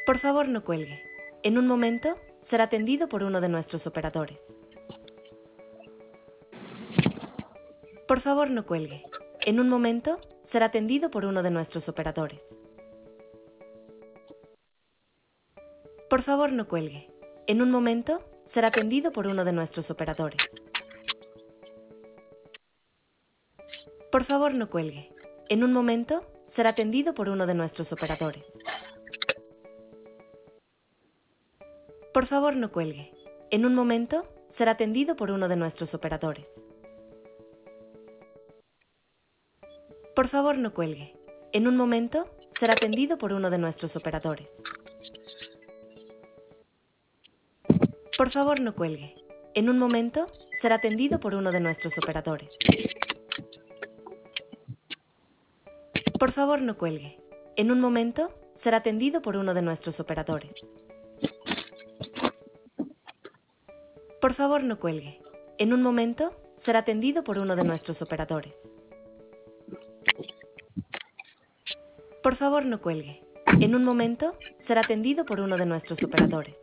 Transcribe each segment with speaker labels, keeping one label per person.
Speaker 1: Por favor, no cuelgue. En un momento será atendido por uno de nuestros operadores. Por favor, no cuelgue. En un momento será atendido por uno de nuestros operadores. Por favor, no cuelgue. En un momento será atendido por uno de nuestros operadores. Por favor, no cuelgue. En un momento será atendido por uno de nuestros operadores. Por favor, no cuelgue. En un momento será atendido por uno de nuestros operadores. Por favor, no cuelgue. En un momento será atendido por uno de nuestros operadores. Por favor, no cuelgue. En un momento será atendido por uno de nuestros operadores. Por favor, no cuelgue. En un momento será atendido por uno de nuestros operadores. Por favor, no cuelgue. En un momento será atendido por uno de nuestros operadores. Por favor, no cuelgue. En un momento será atendido por uno de nuestros operadores.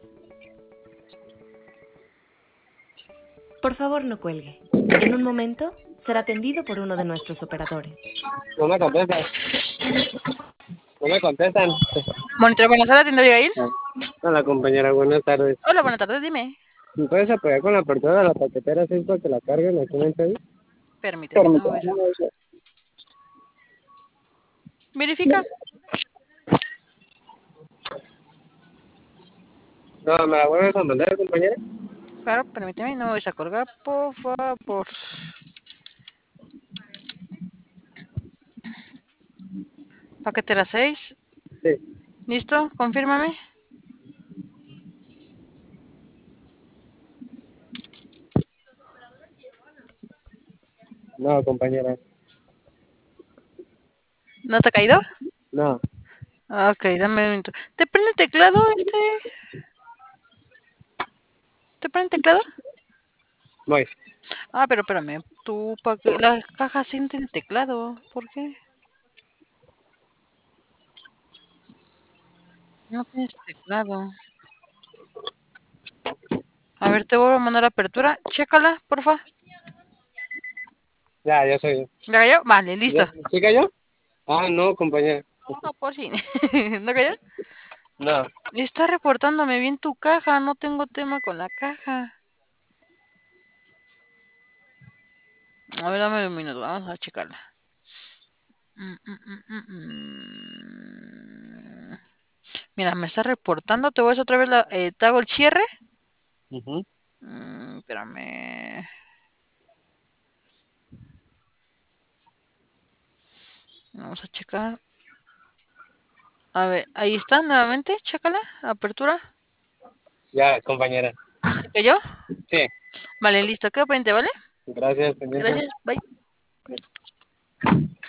Speaker 1: Por favor, no cuelgue. En un momento será atendido por uno de nuestros operadores.
Speaker 2: No me contestan. No me contestan.
Speaker 3: Monitor, buenas tardes, ¿tienda Abigail?
Speaker 2: Hola, compañera, buenas tardes.
Speaker 3: Hola, buenas tardes, dime.
Speaker 2: ¿Me puedes apoyar con la apertura de la paquetera 6 para que la carguen aquí en el país?
Speaker 3: Permíteme, no voy a... Verifica.
Speaker 2: No, ¿me la vuelves a mandar, compañera?
Speaker 3: Claro, permíteme, no me voy a colgar, por favor. Paquetera 6.
Speaker 2: Sí.
Speaker 3: ¿Listo? Confírmame.
Speaker 2: No, compañera.
Speaker 3: ¿No te ha caído?
Speaker 2: No.
Speaker 3: Ok, dame un minuto. ¿Te prende el teclado ¿Te prende el teclado?
Speaker 2: Voy.
Speaker 3: Ah, pero espérame. La caja sí tiene teclado. ¿Por qué? No tienes teclado. A ver, te vuelvo a mandar apertura. Chécala, porfa.
Speaker 2: Ya soy yo.
Speaker 3: ¿Ya cayó? Vale, listo.
Speaker 2: ¿Sí cayó? Ah, no, compañera.
Speaker 3: No, por si. ¿No cayó?
Speaker 2: No.
Speaker 3: Está reportándome bien tu caja. No tengo tema con la caja. A ver, dame un minuto. Vamos a checarla. Mira, me está reportando. Te voy a hacer otra vez te hago el cierre. Espérame. Vamos a checar. A ver, ahí está nuevamente. Chécala. Apertura.
Speaker 2: Ya, compañera.
Speaker 3: ¿Que yo?
Speaker 2: Sí.
Speaker 3: Vale, listo. Quedo pendiente, ¿vale?
Speaker 2: Gracias, pendiente.
Speaker 3: Gracias. Bye.